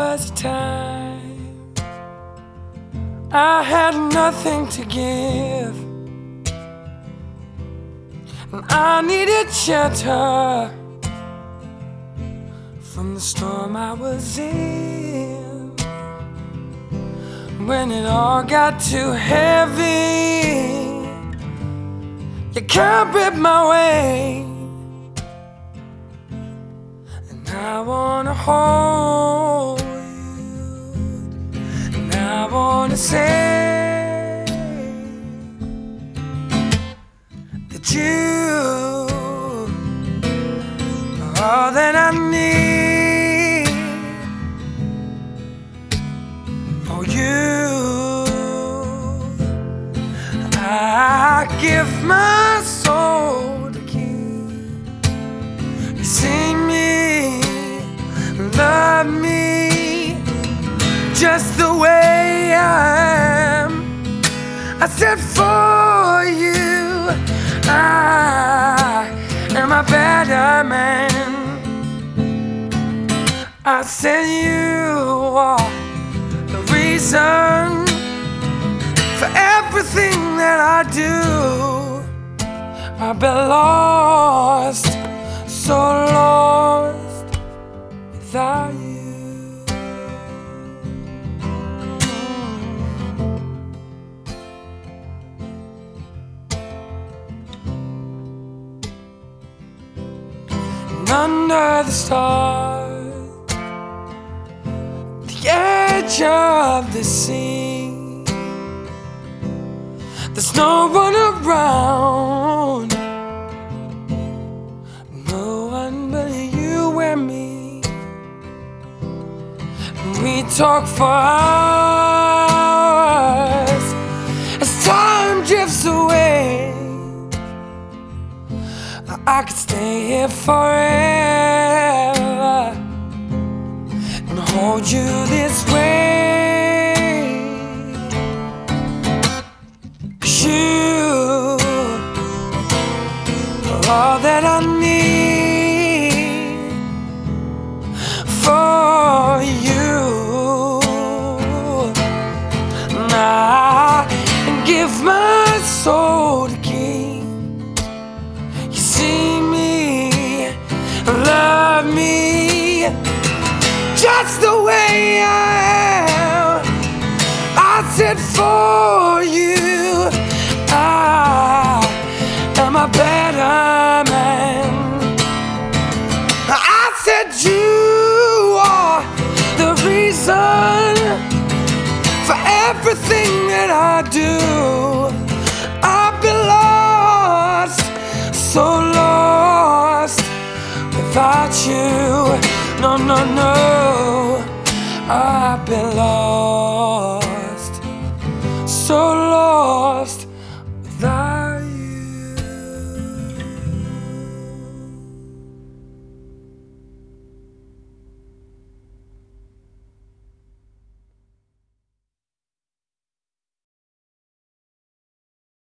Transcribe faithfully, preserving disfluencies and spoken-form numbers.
was a time I had nothing to give, and I needed shelter from the storm I was in. When it all got too heavy, you can't rip my way, and I wanna hold you, and I wanna say that you are all that I need. For you, I give my soul to keep. You see me, love me just the way I am. I said for you, I am a better man. I said you are the reason for everything that I do. I've been lost, so lost without you. And under the stars, the edge of the sea, there's no one around, no one but you and me. And we talk for hours as time drifts away. I could stay here forever and hold you this way. All that I need for you, and I give my soul to keep. You see me, love me just the way I am. I said for you, I am a better man. I said you are the reason for everything that I do. I've been lost, so lost without you. No, no, no, I've been lost.